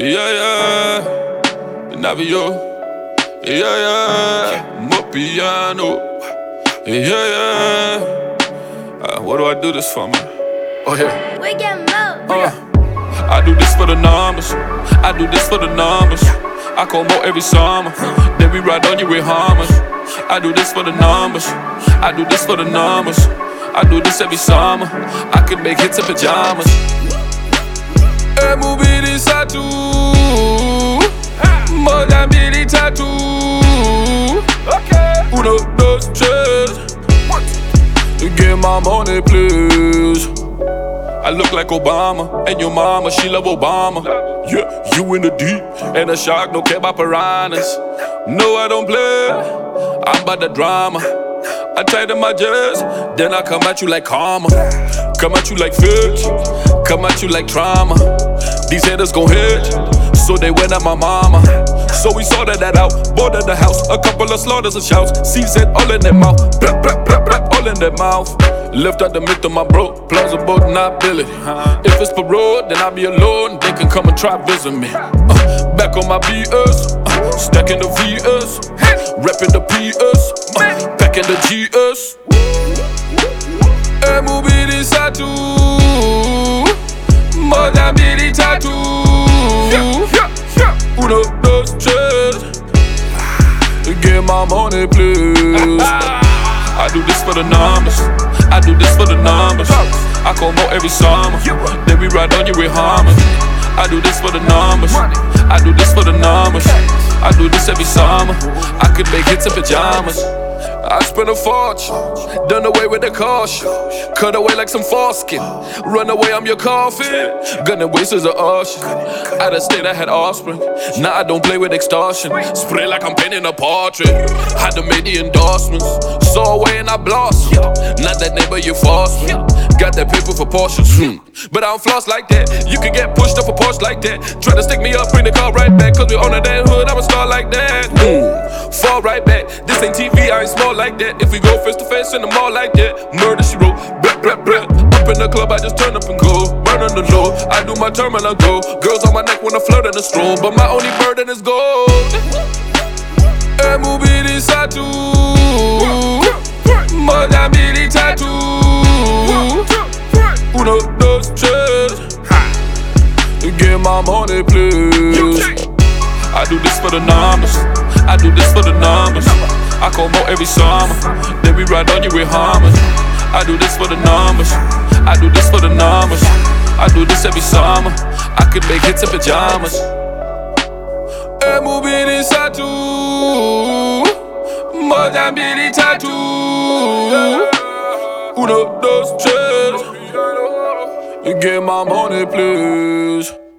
Yeah, yeah, Navio. Yeah, yeah, Mopiano. Yeah, yeah. What do I do this for, man? Oh, yeah. We get more. I do this for the numbers. I do this for the numbers. I call more every summer. Then we ride on you with Hummers. I do this for the numbers. I do this for the numbers. I do this every summer. I could make hits in pajamas. Mubiri Satu, Mozambique tattoo. Uno, dos, tres. Get my money, please. I look like Obama, and your mama, she love Obama. Yeah, you in the deep, and a shark don't care about piranhas. No, I don't play, I'm about the drama. I tighten my jazz, then I come at you like karma. Come at you like fish, come at you like trauma. These haters gon' hit, so they went at my mama. So we sorted that out, boarded the house. A couple of slaughters and shouts, season all in their mouth. Blap, blap, blap, blap, all in their mouth. Lift out the myth of my bro, plausible deniability. If it's parole, then I'll be alone. They can come and try visit me. Back on my BS, stacking the VS, repping the PS, packing the GS. Mubiri Satu, Mozambique tattoo. Uno, dos, tres. Get my money, please. I do this for the numbers. I do this for the numbers. I call more every summer. Then we ride on you with Hummers. I do this for the numbers. I do this for the numbers. I do this every summer. I could make hits in pajamas. I spent a fortune, done away with the caution. Cut away like some foreskin. Run away, I'm your coffin. Gunning wasters of ocean. Out of state, I had offspring. Now I don't play with extortion. Spray like I'm painting a portrait. Had to make the endorsements. Saw away and I blossomed. Not that neighbor you forced me. Got that paper for portions. But I don't floss like that. You can get pushed up a Porsche like that. Try to stick me up, bring the car right back. Cause we on that hood, I'm a star like that. Fall right back. This ain't TV, I ain't small like that. If we go face to face in the mall like that. Murder, she wrote, blah, blah, blah. Up in the club, I just turn up and go. Burn on the low, I do my terminal go. Girls on my neck when I flirt in the stroll. But my only burden is gold. Mubiri Satu, Mozambique tattoo. Uno, dos, tres. Get my money, please. I do this for the numbers. I do this for the numbers. I call more every summer. Then we ride on you with Hummers. I do this for the numbers. I do this for the numbers. I do this every summer. I could make hits in pajamas. Mubiri Satu, Mozambique tattoo. Uno, dos, tres. Get my money, please.